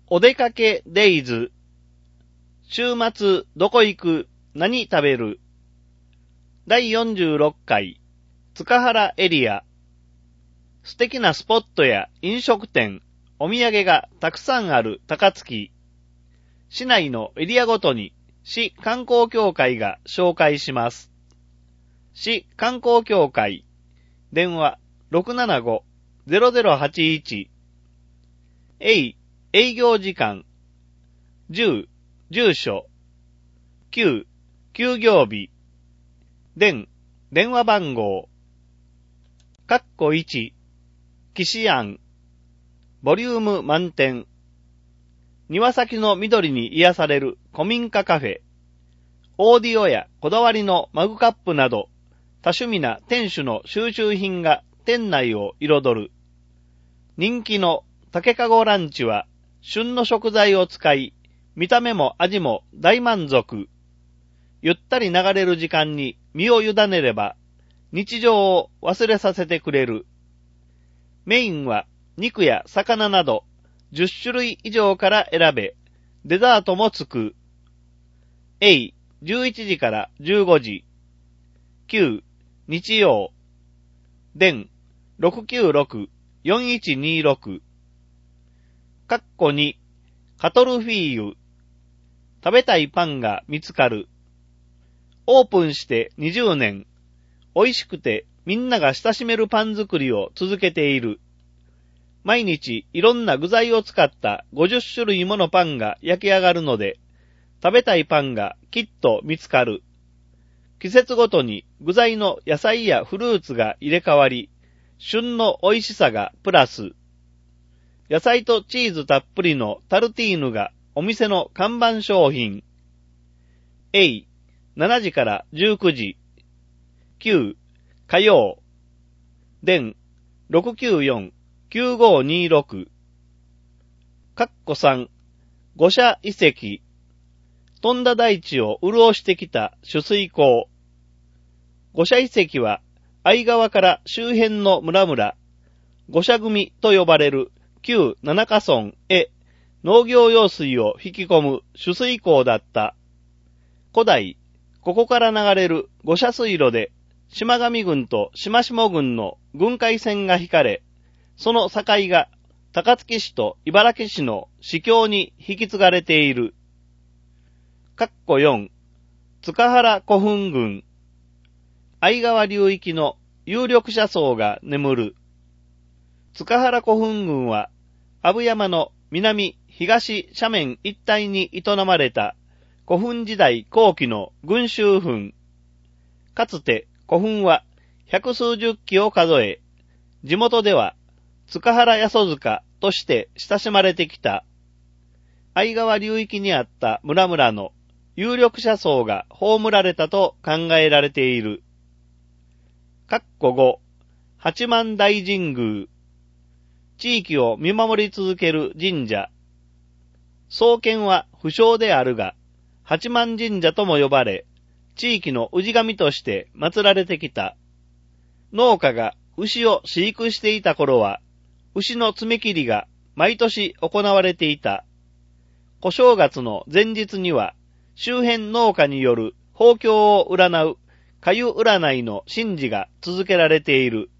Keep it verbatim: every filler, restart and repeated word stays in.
お出かけデイズ。週末どこ行く？何食べる？だいよんじゅうろっかい塚原エリア。素敵なスポットや飲食店、お土産がたくさんある高槻。市内のエリアごとに市観光協会が紹介します。市観光協会電話 ろくななご ゼロゼロはちいち。 エイ営業時間じゅう住所きゅう休業日電電話番号かっこいち岸庵ボリューム満点庭先の緑に癒される古民家カフェオーディオやこだわりのマグカップなど多趣味な店主の収集品が店内を彩る人気の竹かごランチは旬の食材を使い見た目も味も大満足ゆったり流れる時間に身を委ねれば日常を忘れさせてくれるメインは肉や魚などじゅっしゅるい以上から選べデザートもつくエイじゅういちじからじゅうごじきゅう日曜電 ろくきゅうろく よんいちにろく かっこにカトルフィーユ食べたいパンが見つかるオープンしてにじゅうねん美味しくてみんなが親しめるパン作りを続けている毎日いろんな具材を使ったごじゅっしゅるいものパンが焼き上がるので食べたいパンがきっと見つかる季節ごとに具材の野菜やフルーツが入れ替わり旬の美味しさがプラス野菜とチーズたっぷりのタルティーヌがお店の看板商品エイしちじからじゅうくじきゅう火曜電 ろくきゅうよん きゅうごにろく かっこさん五社遺跡飛んだ大地を潤してきた取水口五社遺跡は相川から周辺の村々五社組と呼ばれる旧七ヶ村へ農業用水を引き込む取水口だった古代ここから流れる五社水路で島上郡と島下郡の郡界線が引かれ、その境が高槻市と茨城市の市境に引き継がれている。かっこよん塚原古墳群相川流域の有力者層が眠る。塚原古墳群は阿武山の南東斜面一帯に営まれた古墳時代後期の群衆墳。かつて古墳は百数十基を数え、地元では塚原八十塚として親しまれてきた。相川流域にあった村々の有力者層が葬られたと考えられている。かっこご八幡大神宮。地域を見守り続ける神社。創建は不詳であるが、八幡神社とも呼ばれ、地域の氏神として祀られてきた。農家が牛を飼育していた頃は、牛の爪切りが毎年行われていた。小正月の前日には、周辺農家による豊況を占う、粥占いの神事が続けられている。